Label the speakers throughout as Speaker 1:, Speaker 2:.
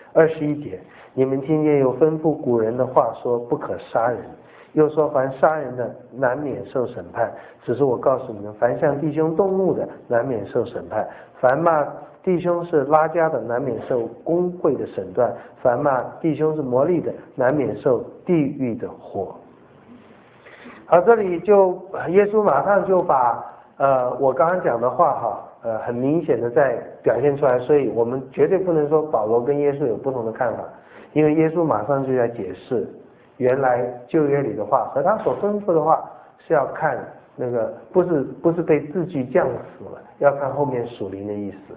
Speaker 1: 21节，你们听见有吩咐古人的话说不可杀人，又说凡杀人的难免受审判。只是我告诉你们，凡向弟兄动怒的难免受审判，凡骂弟兄是拉加的难免受公会的审断，凡骂弟兄是魔力的难免受地狱的火。好，这里就耶稣马上就把我刚刚讲的话很明显的在表现出来，所以我们绝对不能说保罗跟耶稣有不同的看法，因为耶稣马上就在解释原来旧约里的话和他所吩咐的话是要看那个不是被字句降死了，要看后面属灵的意思。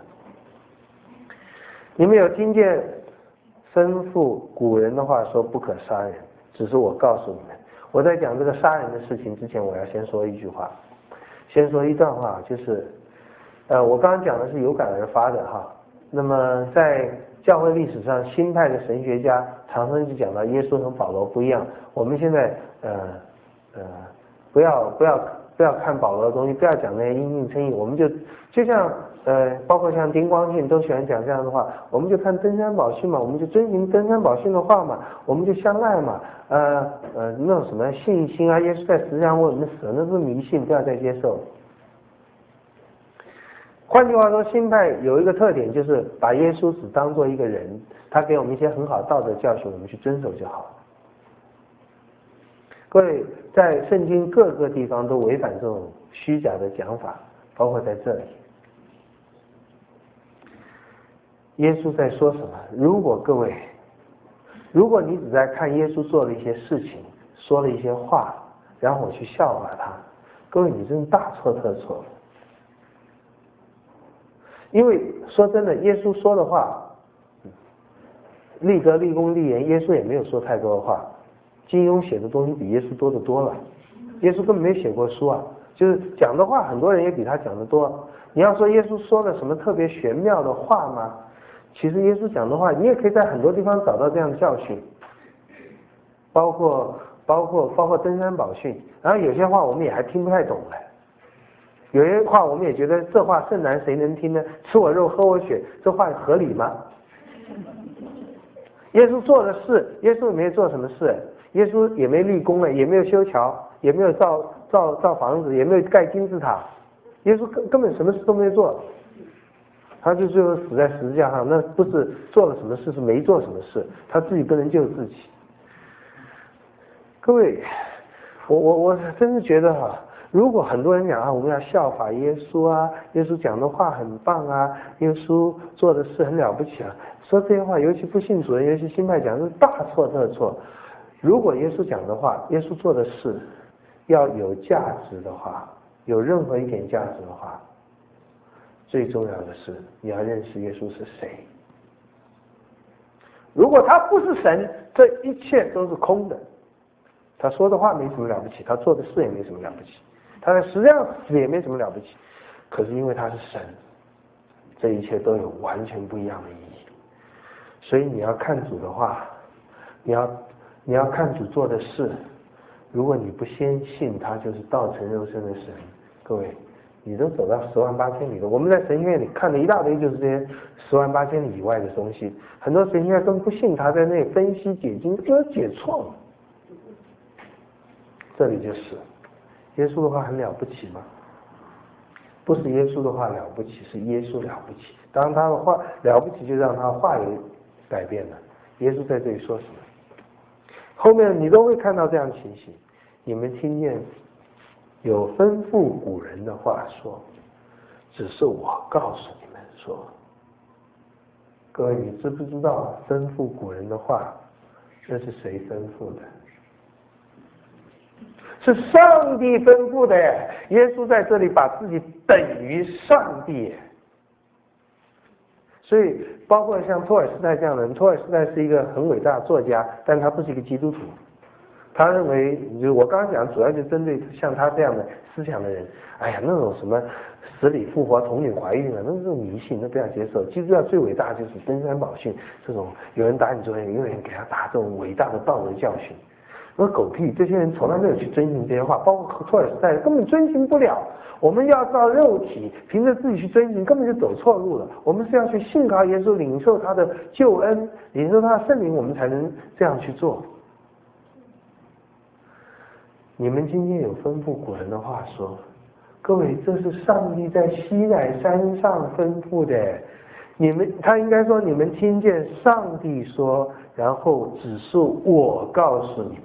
Speaker 1: 你们有听见吩咐古人的话说不可杀人，只是我告诉你们。我在讲这个杀人的事情之前，我要先说一句话，先说一段话，就是我刚刚讲的是有感而发的哈。那么在教会历史上，新派的神学家常常就讲到耶稣和保罗不一样。我们现在不要看保罗的东西，不要讲那些因信称义，我们就像包括像丁光信都喜欢讲这样的话，我们就看登山宝训嘛，我们就遵循登山宝训的话嘛，我们就相爱嘛，那种什么信心啊，耶稣在十字架为我们死了，那是迷信，不要再接受。换句话说，新派有一个特点，就是把耶稣只当做一个人，他给我们一些很好的道德教训，我们去遵守就好了。各位，在圣经各个地方都违反这种虚假的讲法，包括在这里。耶稣在说什么？如果你只在看耶稣做了一些事情，说了一些话，然后我去效法他，各位，你真是大错特错了。因为说真的，耶稣说的话，立德、立功、立言，耶稣也没有说太多的话。金庸写的东西比耶稣多得多了，耶稣根本没写过书啊，就是讲的话，很多人也比他讲得多。你要说耶稣说了什么特别玄妙的话吗？其实耶稣讲的话，你也可以在很多地方找到这样的教训，包括登山宝训。然后有些话我们也还听不太懂了，有些话我们也觉得这话甚难谁能听呢？吃我肉喝我血，这话合理吗？耶稣做的事，耶稣也没有做什么事，耶稣也没立功了，也没有修桥，也没有造房子，也没有盖金字塔，耶稣根本什么事都没有做，他就最后死在十字架上，那不是做了什么事，是没做什么事，他自己不能救自己。各位，我真是觉得如果很多人讲我们要效法耶稣啊，耶稣讲的话很棒啊，耶稣做的事很了不起啊，说这些话，尤其不信主的，尤其新派讲，是大错特错。如果耶稣讲的话，耶稣做的事要有价值的话，有任何一点价值的话，最重要的是你要认识耶稣是谁。如果他不是神，这一切都是空的。他说的话没什么了不起，他做的事也没什么了不起，他在实际上死也没什么了不起。可是因为他是神，这一切都有完全不一样的意义。所以你要看主的话，你要看主做的事，如果你不先信他就是道成肉身的神，各位，你都走到10万8千里了。我们在神学院里看了一大堆，就是这些10万8千里以外的东西。很多神学院根本不信他，在那里分析解经，就解错了。这里就是耶稣的话很了不起吗？不是耶稣的话了不起，是耶稣了不起。当他的话了不起，就让他的话有改变了。耶稣在这里说什么？后面你都会看到这样情形。你们听见有吩咐古人的话说，只是我告诉你们说。各位，你知不知道吩咐古人的话，这是谁吩咐的？是上帝吩咐的耶！耶稣在这里把自己等于上帝耶。所以包括像托尔斯泰这样的人，托尔斯泰是一个很伟大的作家，但他不是一个基督徒。他认为，就我刚刚讲，主要就针对像他这样的思想的人。哎呀，那种什么死里复活、童女怀孕啊，那种迷信，那不要接受。基督教最伟大的就是登山宝训，这种有人打你桌子，有人给他打这种伟大的道德教训。 我说狗屁，这些人从来没有去遵循这些话，包括托尔斯泰根本遵循不了。我们要照肉体，凭着自己去遵循，根本就走错路了。我们是要去信靠耶稣，领受他的救恩，领受他的圣灵，我们才能这样去做。你们今天有吩咐古人的话说，各位，这是上帝在西乃山上吩咐的。他应该说，你们听见上帝说，然后只是我告诉你们，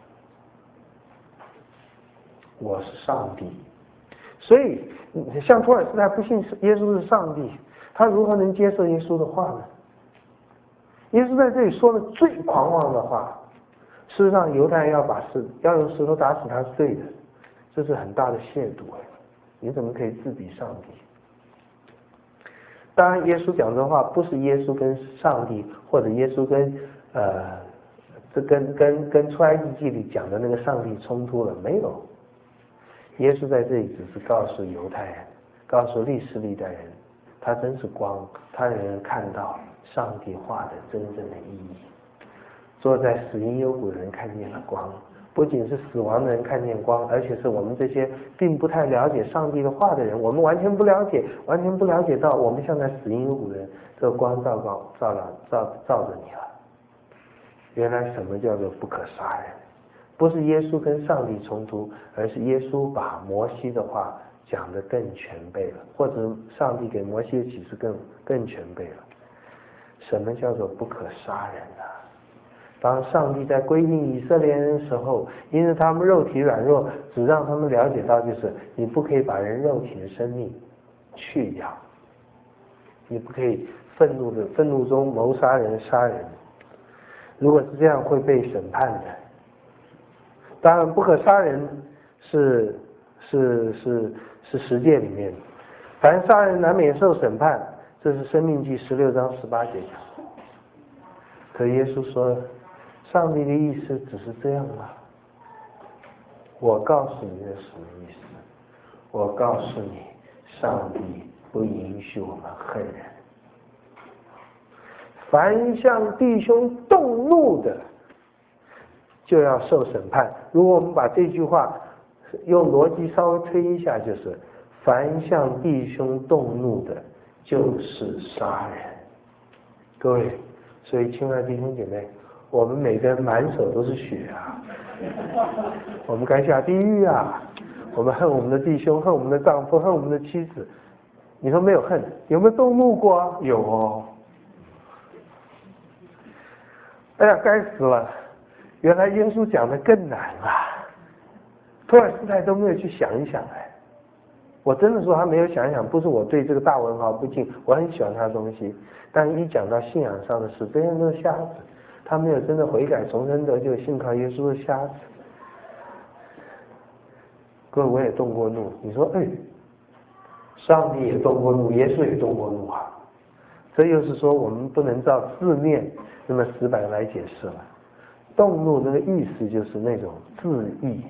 Speaker 1: 我是上帝。所以像托尔斯泰不信耶稣是上帝，他如何能接受耶稣的话呢？耶稣在这里说了最狂妄的话，事实上犹太人要用石头打死他是对的，这是很大的亵渎。你怎么可以自比上帝？当然耶稣讲这话不是耶稣跟上帝，或者耶稣跟出埃及记里讲的那个上帝冲突了，没有。耶稣在这里只是告诉犹太人，告诉历世历代人，他真是光，他让人看到上帝话的真正的意义。坐在死荫幽谷的人看见了光，不仅是死亡的人看见光，而且是我们这些并不太了解上帝的话的人，我们完全不了解到，我们像在死荫幽谷的人，这个光照着你了。原来什么叫做不可杀人？不是耶稣跟上帝冲突，而是耶稣把摩西的话讲得更全备了，或者上帝给摩西的启示更全备了。什么叫做不可杀人呢？当上帝在规定以色列人的时候，因为他们肉体软弱，只让他们了解到就是你不可以把人肉体的生命去掉，你不可以愤怒中谋杀人杀人，如果是这样会被审判的。当然不可杀人是十诫里面，凡杀人难免受审判，这是申命记16章18节讲。可耶稣说，上帝的意思只是这样吗？我告诉你是什么意思？我告诉你，上帝不允许我们恨人。凡向弟兄动怒的，就要受审判。如果我们把这句话用逻辑稍微推一下，就是凡向弟兄动怒的，就是杀人。各位，所以亲爱的弟兄姐妹，我们每个人满手都是血啊，我们该下地狱啊！我们恨我们的弟兄，恨我们的丈夫，恨我们的妻子。你说没有恨，有没有动怒过啊？有哦。哎呀，该死了！原来耶稣讲的更难啊，托尔斯泰都没有去想一想。我真的说他没有想一想，不是我对这个大文豪不敬，我很喜欢他的东西，但一讲到信仰上的事，这些人都是瞎子，他没有真的悔改重生得救信靠耶稣的瞎子。各位，我也动过怒，你说上帝也动过怒，耶稣也动过怒啊，这又是说我们不能照字面那么死板来解释了。动怒那个意思就是那种自义。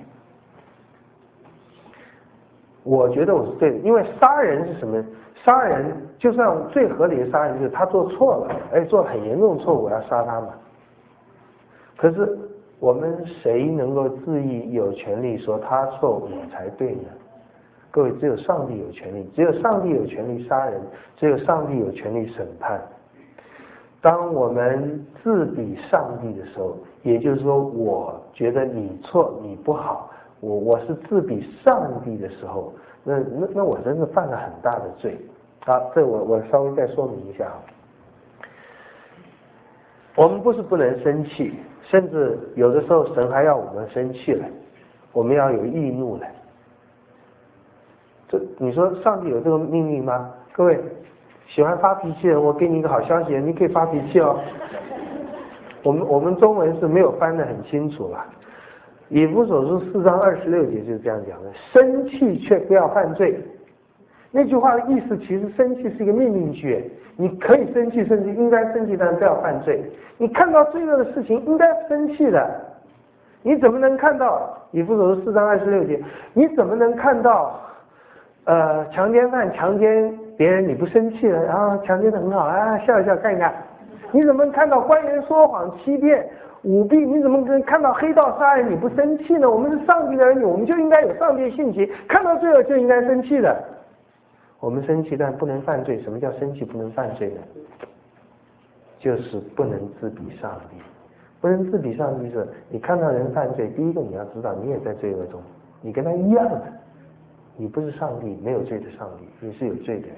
Speaker 1: 我觉得我是对的，因为杀人是什么？杀人就算最合理的杀人就是他做错了，而且做了很严重的错误，我要杀他嘛。可是我们谁能够自义有权利说他错我才对呢？各位，只有上帝有权利，只有上帝有权利杀人，只有上帝有权利审判。当我们自比上帝的时候，也就是说我觉得你错你不好，我是自比上帝的时候，那我真的犯了很大的罪啊！这我稍微再说明一下啊。我们不是不能生气，甚至有的时候神还要我们生气了，我们要有易怒了。你说上帝有这个命令吗？各位喜欢发脾气的人，我给你一个好消息，你可以发脾气哦。我们中文是没有翻得很清楚啦。以弗所书4章26节就是这样讲的：生气却不要犯罪。那句话的意思，其实生气是一个命令句，你可以生气，甚至应该生气，但不要犯罪。你看到罪恶的事情，应该生气的。你怎么能看到以弗所书4章26节？你怎么能看到强奸犯强奸别人你不生气了，然后强奸得很好啊，笑一笑看一看， 你怎么看到官员说谎、欺骗、舞弊？你怎么看到黑道杀人你不生气呢？我们是上帝的儿女，我们就应该有上帝的性情，看到罪恶就应该生气的。我们生气，但不能犯罪。什么叫生气不能犯罪呢？就是不能自比上帝。不能自比上帝是，你看到人犯罪，第一个你要知道你也在罪恶中，你跟他一样的，你不是上帝，没有罪的上帝，你是有罪的人。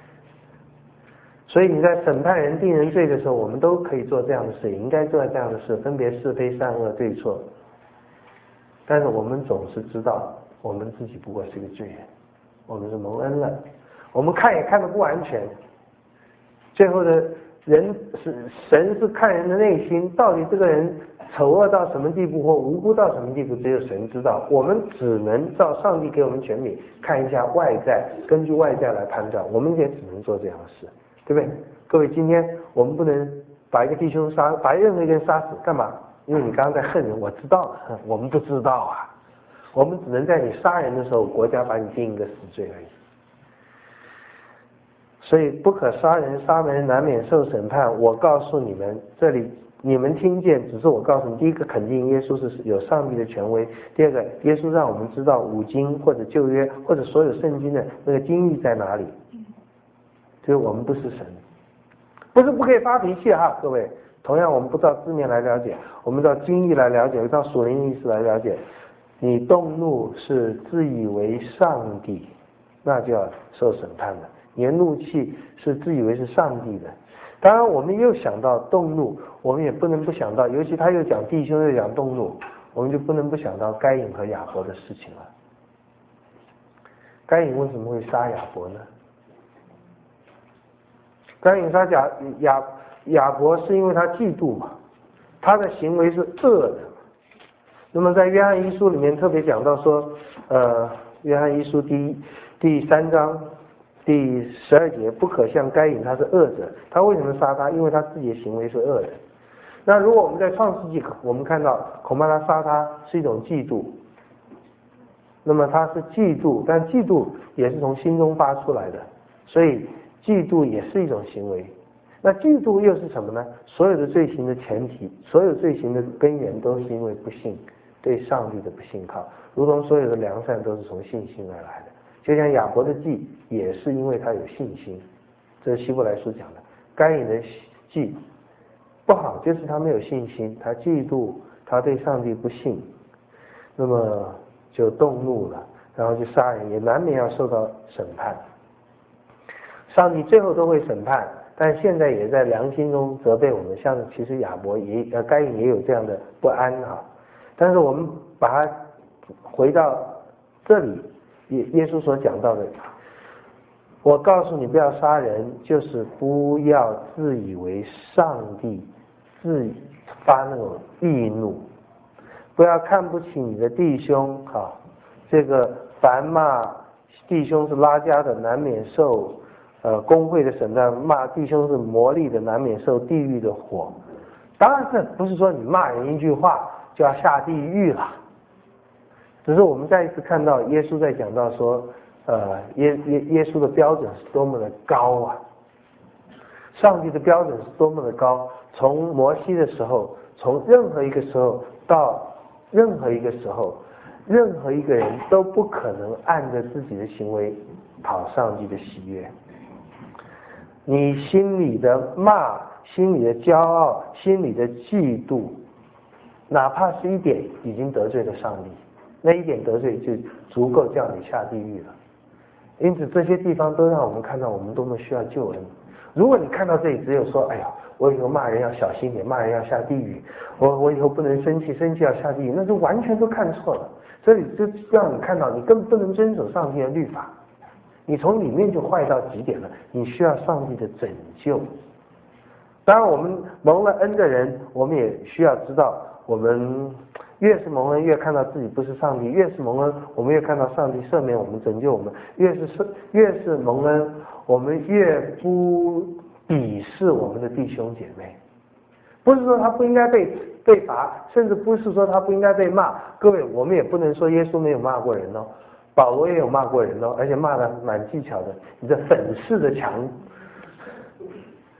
Speaker 1: 所以你在审判人、定人罪的时候，我们都可以做这样的事，也应该做这样的事，分别是非善恶对错。但是我们总是知道，我们自己不过是个罪人，我们是蒙恩了，我们看也看得不完全。最后的人是神是看人的内心，到底这个人丑恶到什么地步或无辜到什么地步，只有神知道。我们只能照上帝给我们权柄，看一下外在，根据外在来判断，我们也只能做这样的事。对不对？各位，今天我们不能把一个弟兄把任何一个人杀死，干嘛？因为你刚刚在恨人，我知道，我们不知道啊。我们只能在你杀人的时候，国家把你定一个死罪而已。所以不可杀人，杀人难免受审判。我告诉你们，这里你们听见，只是我告诉你，第一个肯定耶稣是有上帝的权威，第二个耶稣让我们知道五经或者旧约或者所有圣经的那个经义在哪里。就是我们不是神，不是不可以发脾气哈，各位。同样，我们不照字面来了解，我们照经义来了解，照属灵意思来了解。你动怒是自以为上帝，那就要受审判的。你的怒气是自以为是上帝的。当然，我们又想到动怒，我们也不能不想到，尤其他又讲弟兄又讲动怒，我们就不能不想到该隐和亚伯的事情了。该隐为什么会杀亚伯呢？该隐杀亚伯是因为他嫉妒嘛，他的行为是恶的。那么在约翰一书里面特别讲到说，约翰一书第3章第12节，不可像该隐，他是恶者。他为什么杀他？因为他自己的行为是恶的。那如果我们在创世纪，我们看到恐怕他杀他是一种嫉妒。那么他是嫉妒，但嫉妒也是从心中发出来的，所以嫉妒也是一种行为。那嫉妒又是什么呢？所有的罪行的前提，所有罪行的根源都是因为不信，对上帝的不信靠，如同所有的良善都是从信心而来的。就像亚伯的祭也是因为他有信心，这是希伯来书讲的。该隐的祭不好，就是他没有信心，他嫉妒，他对上帝不信，那么就动怒了，然后就杀人，也难免要受到审判。上帝最后都会审判，但现在也在良心中责备我们。像其实亚伯该隐也有这样的不安啊。但是我们把它回到这里，耶稣所讲到的，我告诉你不要杀人，就是不要自以为上帝，自发那种易怒，不要看不起你的弟兄啊。这个凡骂弟兄是拉加的，难免受公会的审判；骂弟兄是魔力的，难免受地狱的火。当然这不是说你骂人一句话就要下地狱了，只是我们再一次看到耶稣在讲到说，耶稣的标准是多么的高啊！上帝的标准是多么的高，从摩西的时候，从任何一个时候到任何一个时候，任何一个人都不可能按着自己的行为讨上帝的喜悦。你心里的骂，心里的骄傲，心里的嫉妒，哪怕是一点，已经得罪了上帝，那一点得罪就足够叫你下地狱了。因此这些地方都让我们看到我们多么需要救恩。如果你看到这里只有说，哎呀，我以后骂人要小心点，骂人要下地狱，我以后不能生气，生气要下地狱，那就完全都看错了。这里就让你看到你根本不能遵守上帝的律法，你从里面就坏到极点了，你需要上帝的拯救。当然我们蒙了恩的人，我们也需要知道，我们越是蒙恩，越看到自己不是上帝；越是蒙恩，我们越看到上帝赦免我们、拯救我们；越是蒙恩，我们越不鄙视我们的弟兄姐妹。不是说他不应该被罚，甚至不是说他不应该被骂。各位，我们也不能说耶稣没有骂过人哦，保罗也有骂过人哦，而且骂得蛮技巧的。你这粉饰的墙，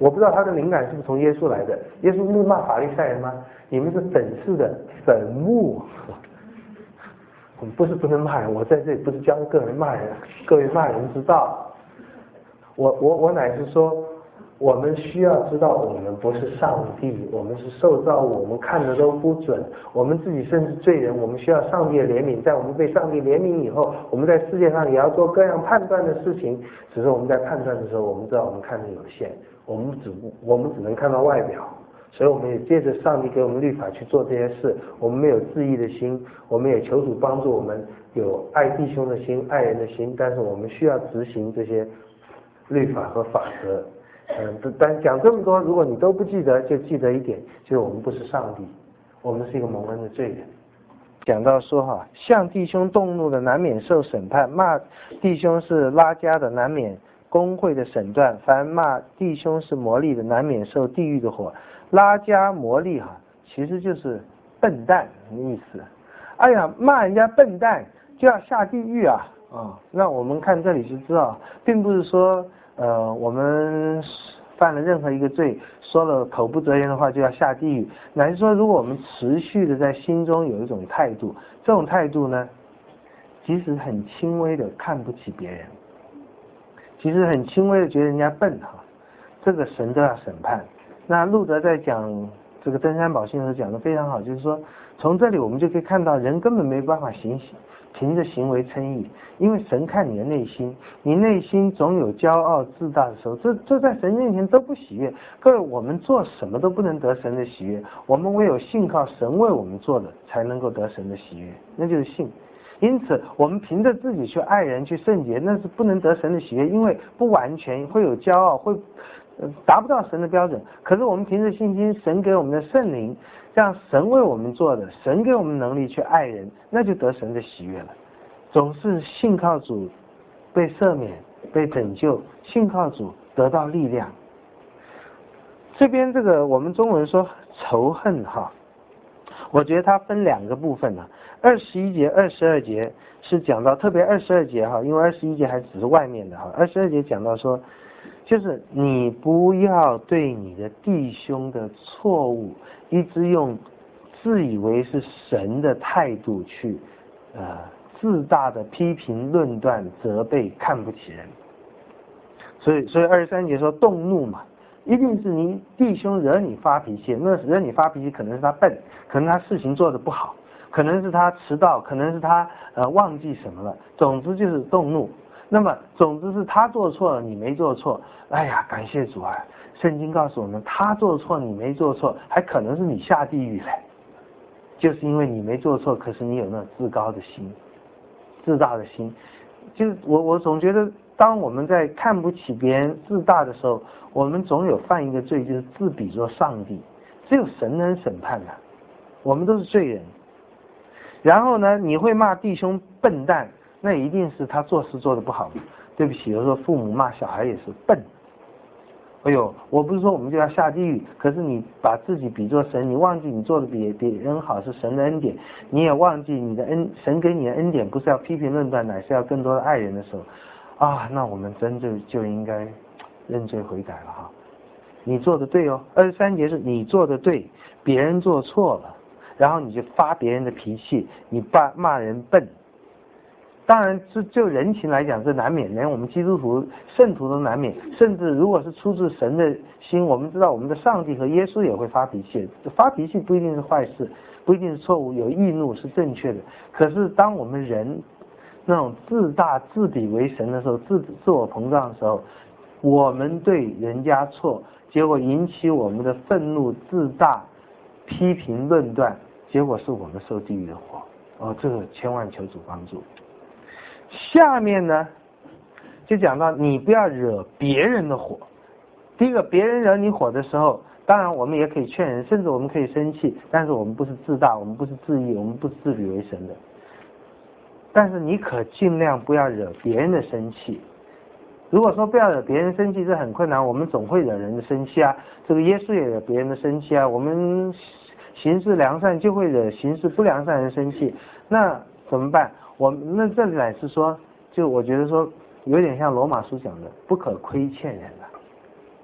Speaker 1: 我不知道他的灵感是不是从耶稣来的。耶稣怒骂法利赛人吗？你们是粉饰的坟墓。我们不是不能骂人，我在这里不是教个人骂人，各位骂人之道。我乃是说，我们需要知道，我们不是上帝，我们是受造物，我们看的都不准，我们自己甚至罪人，我们需要上帝的怜悯。在我们被上帝怜悯以后，我们在世界上也要做各样判断的事情。只是我们在判断的时候，我们知道我们看的有限，我们只能看到外表，所以我们也借着上帝给我们律法去做这些事。我们没有自义的心，我们也求主帮助我们有爱弟兄的心、爱人的心，但是我们需要执行这些律法和法则。但讲这么多，如果你都不记得，就记得一点，就是我们不是上帝，我们是一个蒙恩的罪人。讲到说向弟兄动怒的难免受审判，骂弟兄是拉加的难免公会的审断，凡骂弟兄是魔力的难免受地狱的火。拉加魔力其实就是笨蛋的意思。哎呀，骂人家笨蛋就要下地狱啊！那我们看这里就知道，并不是说我们犯了任何一个罪，说了口不择言的话就要下地狱，乃是说如果我们持续的在心中有一种态度，这种态度呢，即使很轻微的看不起别人，其实很轻微的觉得人家笨这个神都要审判。那路德在讲这个登山宝训的时候讲得非常好，就是说从这里我们就可以看到，人根本没办法凭着行为称义，因为神看你的内心，你内心总有骄傲自大的时候，这在神面前都不喜悦。各位，我们做什么都不能得神的喜悦，我们唯有信靠神为我们做的，才能够得神的喜悦，那就是信。因此我们凭着自己去爱人去圣洁，那是不能得神的喜悦，因为不完全，会有骄傲，会达不到神的标准。可是我们凭着信心，神给我们的圣灵，让神为我们做的，神给我们能力去爱人，那就得神的喜悦了。总是信靠主被赦免被拯救，信靠主得到力量。这边这个我们中文说仇恨我觉得它分两个部分21节22节是讲到，特别22节因为21节还只是外面的22节讲到说，就是你不要对你的弟兄的错误一直用自以为是神的态度去自大的批评论断责备看不起人。所以23节说动怒嘛，一定是你弟兄惹你发脾气，那惹你发脾气可能是他笨，可能他事情做得不好，可能是他迟到，可能是他忘记什么了，总之就是动怒。那么总之是他做错了你没做错，哎呀感谢主啊，圣经告诉我们他做错你没做错，还可能是你下地狱来，就是因为你没做错，可是你有那自高的心自大的心。就是我总觉得当我们在看不起别人自大的时候，我们总有犯一个罪，就是自比作上帝，只有神能审判的，我们都是罪人。然后呢，你会骂弟兄笨蛋，那一定是他做事做得不好。对不起，有时候父母骂小孩也是笨。哎呦，我不是说我们就要下地狱，可是你把自己比作神，你忘记你做的比别人好是神的恩典，你也忘记你的神给你的恩典不是要批评论断，乃是要更多的爱人的时候那我们真就应该认罪悔改了你做的对23节是你做的对，别人做错了，然后你就发别人的脾气，你骂人笨。当然就人情来讲，这难免，连我们基督徒圣徒都难免。甚至如果是出自神的心，我们知道我们的上帝和耶稣也会发脾气，发脾气不一定是坏事，不一定是错误，有易怒是正确的。可是当我们人那种自大自比为神的时候，自我膨胀的时候，我们对人家错，结果引起我们的愤怒自大批评论断，结果是我们受地狱的火这个千万求主帮助。下面呢就讲到你不要惹别人的火。第一个，别人惹你火的时候，当然我们也可以劝人，甚至我们可以生气，但是我们不是自大，我们不是自义，我们不是自比为神的。但是你可尽量不要惹别人的生气。如果说不要惹别人生气，这很困难，我们总会惹人的生气这个耶稣也惹别人的生气我们行事良善就会惹行事不良善人生气，那怎么办？那这里乃是说，就我觉得说有点像罗马书讲的，不可亏欠人了。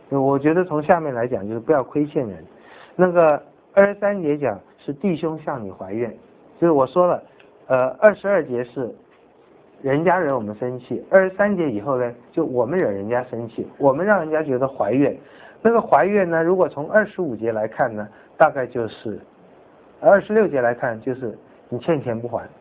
Speaker 1: 我觉得从下面来讲就是不要亏欠人。那个23节讲是弟兄向你怀怨，就是我说了22节是人家惹我们生气，23节以后呢就我们惹人家生气，我们让人家觉得怀怨。那个怀怨呢，如果从25节来看呢，大概就是26节来看就是你欠钱不还。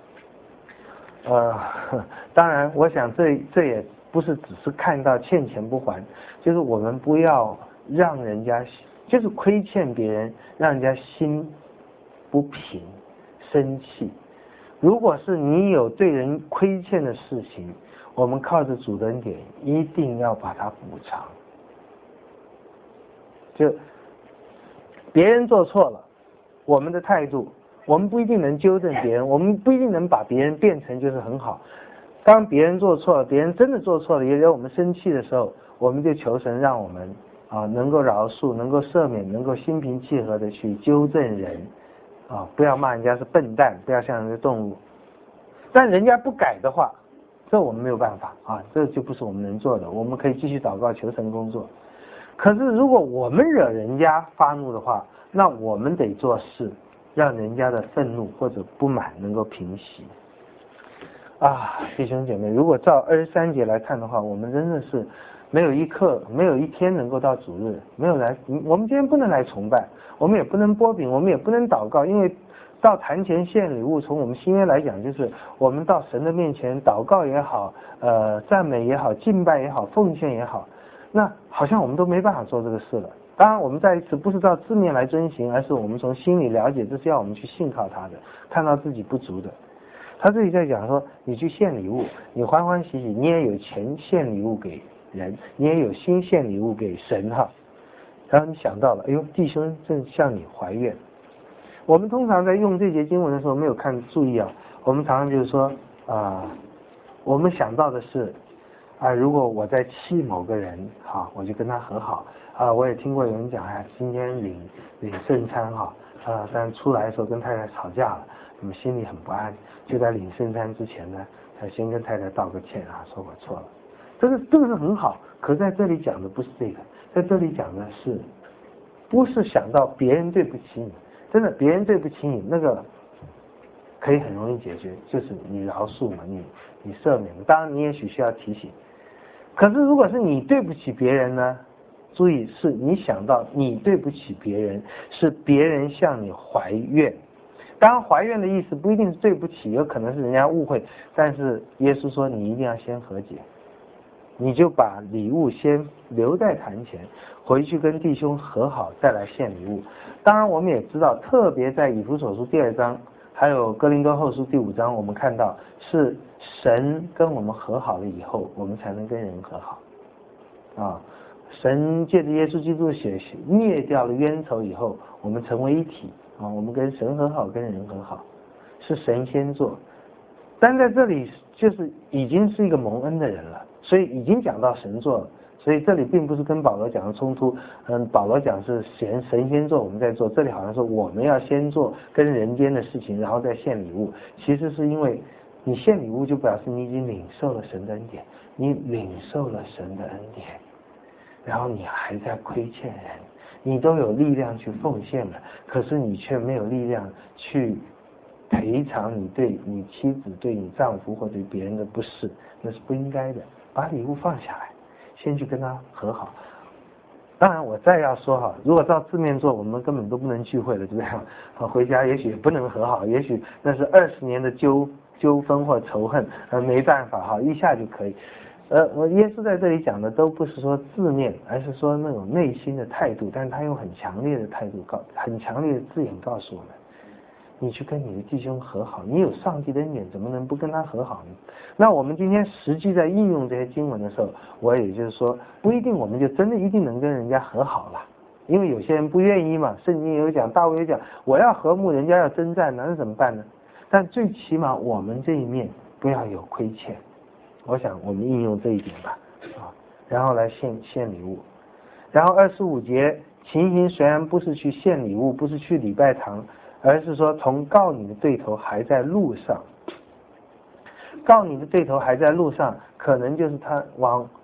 Speaker 1: 当然我想这也不是只是看到欠钱不还，就是我们不要让人家就是亏欠别人，让人家心不平生气。如果是你有对人亏欠的事情，我们靠着主的恩典一定要把它补偿。就别人做错了，我们的态度，我们不一定能纠正别人，我们不一定能把别人变成就是很好。当别人做错了，别人真的做错了也惹我们生气的时候，我们就求神让我们能够饶恕，能够赦免，能够心平气和的去纠正人不要骂人家是笨蛋，不要像人家动物。但人家不改的话，这我们没有办法这就不是我们能做的，我们可以继续祷告求神工作。可是如果我们惹人家发怒的话，那我们得做事让人家的愤怒或者不满能够平息弟兄姐妹，如果照23节来看的话，我们真的是没有一刻没有一天能够到主日，没有来，我们今天不能来崇拜，我们也不能拨饼，我们也不能祷告，因为到坛前献礼物，从我们新约来讲，就是我们到神的面前祷告也好，赞美也好，敬拜也好，奉献也好，那好像我们都没办法做这个事了。当然我们再一次不是照字面来遵行，而是我们从心里了解这是要我们去信靠他的，看到自己不足的。他这里在讲说，你去献礼物，你欢欢喜喜，你也有钱献礼物给人，你也有心献礼物给神然后你想到了，哎呦，弟兄正向你怀怨。我们通常在用这节经文的时候没有注意我们常常就是说我们想到的是如果我在气某个人我就跟他和好我也听过有人讲今天领圣餐但出来的时候跟太太吵架了，那么心里很不安，就在领圣餐之前呢先跟太太道个歉说我错了。这个是很好，可是在这里讲的不是这个，在这里讲的是不是想到别人对不起你，真的别人对不起你那个可以很容易解决，就是你饶恕嘛，你赦免，当然你也许需要提醒。可是如果是你对不起别人呢，注意是你想到你对不起别人，是别人向你怀怨。当然怀怨的意思不一定是对不起，有可能是人家误会，但是耶稣说你一定要先和解，你就把礼物先留在坛前，回去跟弟兄和好，再来献礼物。当然我们也知道，特别在以弗所书第2章还有哥林多后书第5章，我们看到是神跟我们和好了以后，我们才能跟人和好神借着耶稣基督的血灭掉了冤仇以后，我们成为一体我们跟神和好，跟人和好，是神先做。但在这里就是已经是一个蒙恩的人了，所以已经讲到神做了，所以这里并不是跟保罗讲的冲突。保罗讲是神先做，我们在做，这里好像说我们要先做跟人间的事情，然后再献礼物。其实是因为你献礼物就表示你已经领受了神的恩典，你领受了神的恩典，然后你还在亏欠人，你都有力量去奉献了，可是你却没有力量去赔偿你对你妻子、对你丈夫或对别人的不是，那是不应该的。把礼物放下来，先去跟他和好。当然我再要说如果照字面做，我们根本都不能聚会了，对不对？回家也许也不能和好，也许那是20年的纠纷或仇恨，没办法一下就可以。耶稣在这里讲的都不是说字面，而是说那种内心的态度，但是他用很强烈的态度很强烈的字眼告诉我们，你去跟你的弟兄和好，你有上帝的恩典，怎么能不跟他和好呢？那我们今天实际在应用这些经文的时候，我也就是说不一定我们就真的一定能跟人家和好了，因为有些人不愿意嘛。圣经有讲，大卫有讲，我要和睦，人家要征战，那怎么办呢？但最起码我们这一面不要有亏欠，我想我们应用这一点吧然后来献礼物。然后25节，情形虽然不是去献礼物，不是去礼拜堂，而是说从告你的对头还在路上。告你的对头还在路上，可能就是他往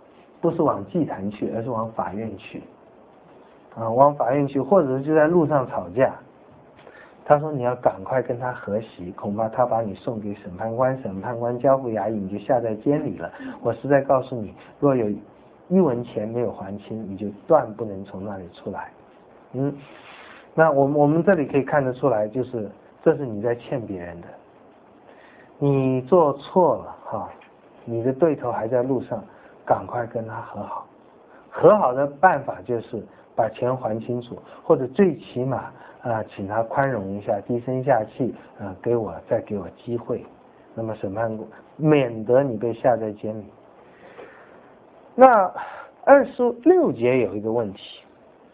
Speaker 1: 不是往祭坛去，而是往法院去，往法院去，或者是就在路上吵架。他说你要赶快跟他和稀，恐怕他把你送给审判官，审判官交付衙役，你就下在监里了。我实在告诉你，若有1文钱没有还清，你就断不能从那里出来。那我们这里可以看得出来，就是这是你在欠别人的，你做错了你的对头还在路上，赶快跟他和好。和好的办法就是把钱还清楚，或者最起码请他宽容一下，低声下气再给我机会。那么审判官免得你被下在监里。那26节有一个问题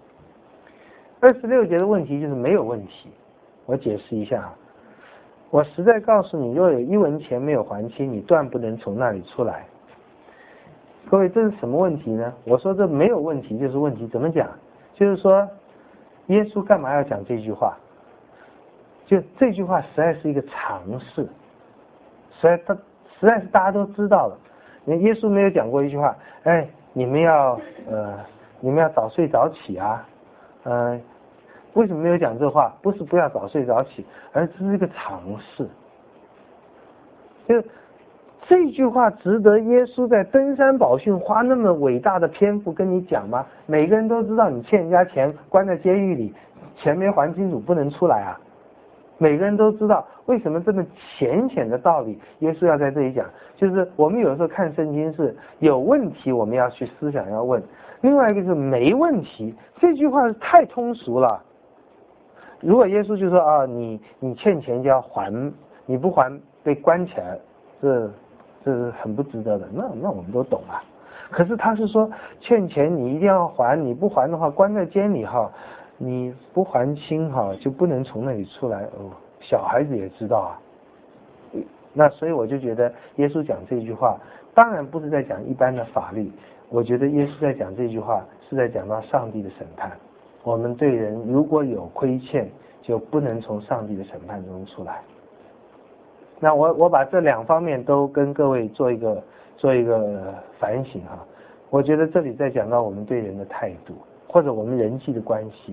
Speaker 1: ，26节的问题就是没有问题。我解释一下，我实在告诉你，若有1文钱没有还清，你断不能从那里出来。各位，这是什么问题呢？我说这没有问题就是问题，怎么讲？就是说耶稣干嘛要讲这句话？就这句话实在是一个常识，实在是大家都知道了。耶稣没有讲过一句话，你们要早睡早起啊，为什么没有讲这话？不是不要早睡早起，而这是一个常识。就这句话值得耶稣在登山宝训花那么伟大的篇幅跟你讲吗？每个人都知道你欠人家钱，关在监狱里，钱没还清楚不能出来啊。每个人都知道，为什么这么浅显的道理耶稣要在这里讲？就是我们有时候看圣经是有问题我们要去思想要问，另外一个是没问题，这句话是太通俗了。如果耶稣就说你欠钱就要还，你不还被关起来，这是很不值得的，那我们都懂啊。可是他是说欠钱你一定要还，你不还的话关在监里你不还清就不能从那里出来。小孩子也知道啊。那所以我就觉得耶稣讲这句话当然不是在讲一般的法律，我觉得耶稣在讲这句话是在讲到上帝的审判。我们对人如果有亏欠，就不能从上帝的审判中出来。那我把这2方面都跟各位做一个反省我觉得这里在讲到我们对人的态度，或者我们人际的关系。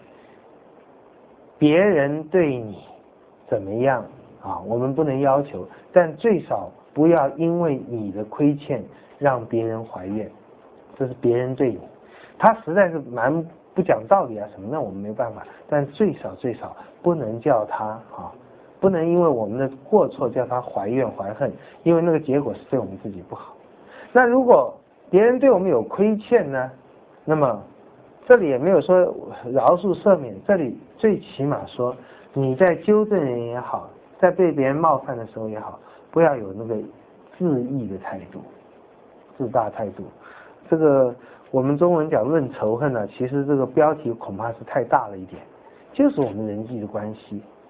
Speaker 1: 别人对你怎么样我们不能要求，但最少不要因为你的亏欠让别人怀怨，这是别人对你，他实在是蛮不讲道理什么，那我们没办法，但最少不能叫他不能因为我们的过错叫他怀怨怀恨，因为那个结果是对我们自己不好。那如果别人对我们有亏欠呢，那么这里也没有说饶恕赦免，这里最起码说你在纠正人也好，在被别人冒犯的时候也好，不要有那个自义的态度，自大态度。这个我们中文讲论仇恨其实这个标题恐怕是太大了一点，就是我们人际的关系。